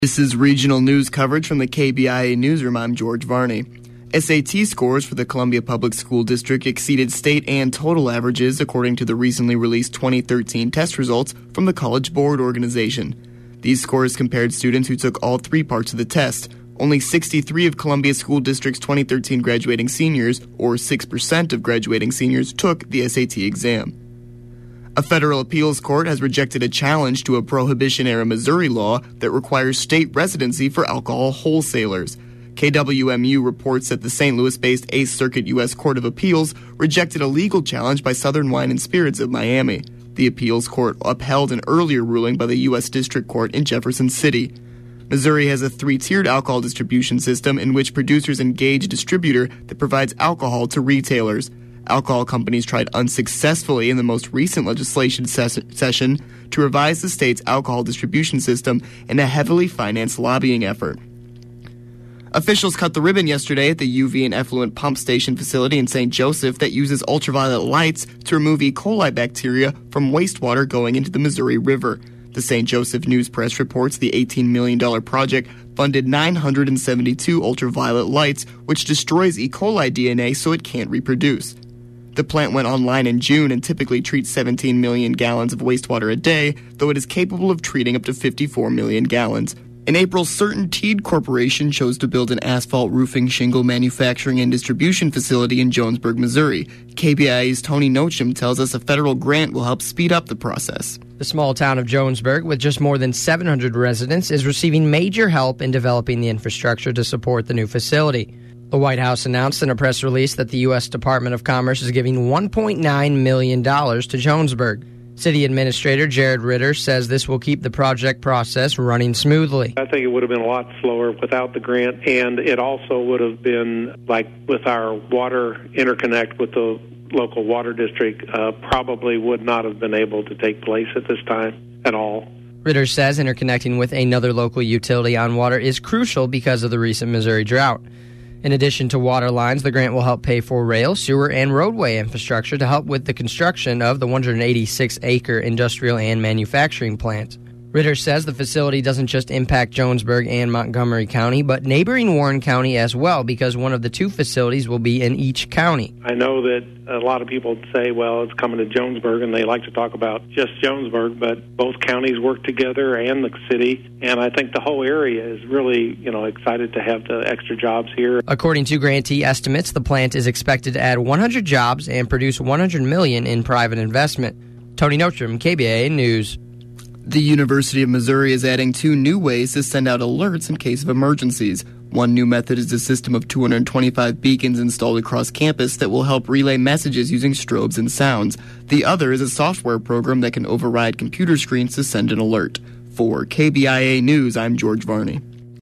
This is regional news coverage from the KBIA Newsroom. I'm George Varney. SAT scores for the Columbia Public School District exceeded state and total averages according to the recently released 2013 test results from the College Board Organization. These scores compared students who took all three parts of the test. Only 63 of Columbia School District's 2013 graduating seniors, or 6% of graduating seniors, took the SAT exam. A federal appeals court has rejected a challenge to a Prohibition-era Missouri law that requires state residency for alcohol wholesalers. KWMU reports that the St. Louis-based 8th Circuit U.S. Court of Appeals rejected a legal challenge by Southern Wine and Spirits of Miami. The appeals court upheld an earlier ruling by the U.S. District Court in Jefferson City. Missouri has a three-tiered alcohol distribution system in which producers engage a distributor that provides alcohol to retailers. Alcohol companies tried unsuccessfully in the most recent legislation session to revise the state's alcohol distribution system in a heavily financed lobbying effort. Officials cut the ribbon yesterday at the UV and effluent pump station facility in St. Joseph that uses ultraviolet lights to remove E. coli bacteria from wastewater going into the Missouri River. The St. Joseph News Press reports the $18 million project funded 972 ultraviolet lights, which destroys E. coli DNA so it can't reproduce. The plant went online in June and typically treats 17 million gallons of wastewater a day, though it is capable of treating up to 54 million gallons. In April, CertainTeed Corporation chose to build an asphalt roofing shingle manufacturing and distribution facility in Jonesburg, Missouri. KBIA's Tony Nochum tells us a federal grant will help speed up the process. The small town of Jonesburg, with just more than 700 residents, is receiving major help in developing the infrastructure to support the new facility. The White House announced in a press release that the U.S. Department of Commerce is giving $1.9 million to Jonesburg. City Administrator Jared Ritter says this will keep the project process running smoothly. I think it would have been a lot slower without the grant, and it also would have been, like with our water interconnect with the local water district, probably would not have been able to take place at this time at all. Ritter says interconnecting with another local utility on water is crucial because of the recent Missouri drought. In addition to water lines, the grant will help pay for rail, sewer, and roadway infrastructure to help with the construction of the 186-acre industrial and manufacturing plant. Ritter says the facility doesn't just impact Jonesburg and Montgomery County, but neighboring Warren County as well, because one of the two facilities will be in each county. I know that a lot of people say, well, it's coming to Jonesburg, and they like to talk about just Jonesburg, but both counties work together and the city, and I think the whole area is really, excited to have the extra jobs here. According to grantee estimates, the plant is expected to add 100 jobs and produce $100 million in private investment. Tony Nochum, KBIA News. The University of Missouri is adding 2 new ways to send out alerts in case of emergencies. One new method is a system of 225 beacons installed across campus that will help relay messages using strobes and sounds. The other is a software program that can override computer screens to send an alert. For KBIA News, I'm George Varney.